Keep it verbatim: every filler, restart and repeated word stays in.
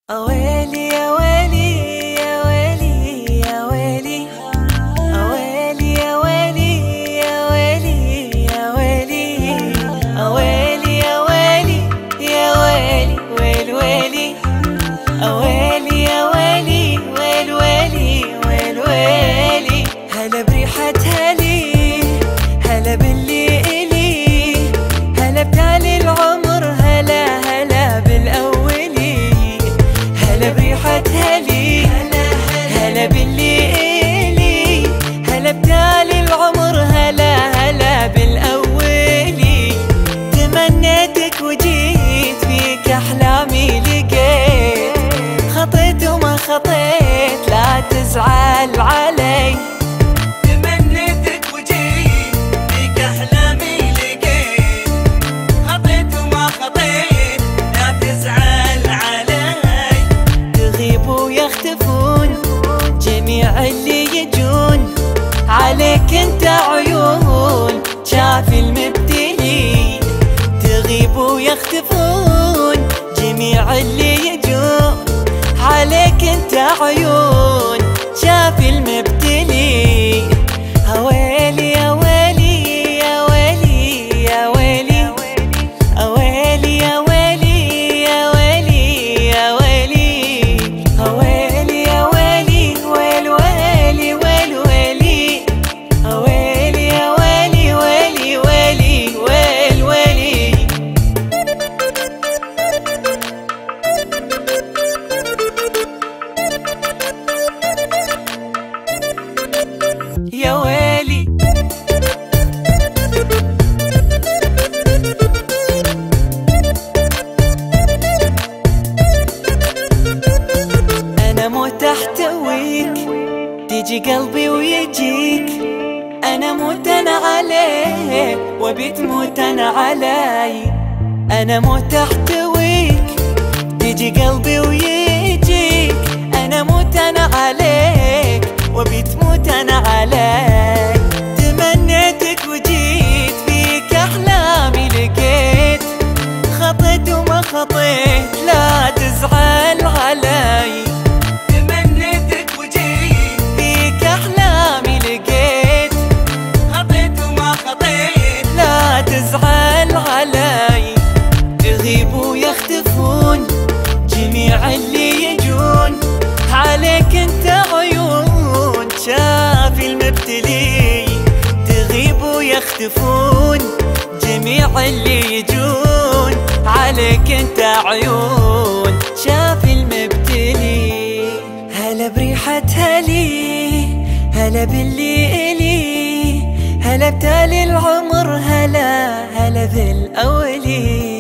أويلي يا ويلي يا ويلي يا ويلي أويلي يا ويلي يا ويلي يا ويلي أويلي يا ويلي يا ويلي ويل ويلي أويلي يا ويلي ويل ويلي ويل ويلي هلا بريحتها لي هلا باللي إلي هلا بتالي العمر هلا هلا بالأولي هلا بريحتها لي هلا باللي إلي هلا بتالي العمر هلا هلا بالأولي تمنيتك وجيت فيك أحلامي لقيت خطيت وما خطيت لا تزعل علي تمنيتك وجيت فيك أحلامي لقيت خطيت وما خطيت لا تزعل علي تغيب ويختفون جميع اللي يجون عليك انت عيون شاف المبتلي تغيب ويختفون جميع اللي يجون عليك انت عيون شاف المبتلي أويلي يا ويلي يا ويلي يا ويلي أويلي يا ويلي يا ويلي يا ويلي أويلي يا ويلي ويل ويلي ويل ويلي أويلي يا ويلي ويلي ويلي ويل ويلي يا ويلي أنا موت أحتويك تيجي قلبي ويجيك أنا موت أنا عليه وبيت موت أنا علي أنا موت أحتويك تيجي قلبي ويجيك أنا موت أنا عليك وبيت موت أنا عليك تمنيتك وجيت فيك أحلامي لقيت خطيت وما خطيت لا تزعل علي تمنيتك وجيت فيك أحلامي لقيت خطيت وما خطيت لا تزعل علي تغيب ويختفون جميع اللي يجون عليك انت عيون شاف المبتلي تغيب ويختفون جميع اللي يجون عليك انت عيون شاف المبتلي هلا بريحتها لي هلا باللي إلي هلا بتالي العمر هلا هلا بالأولي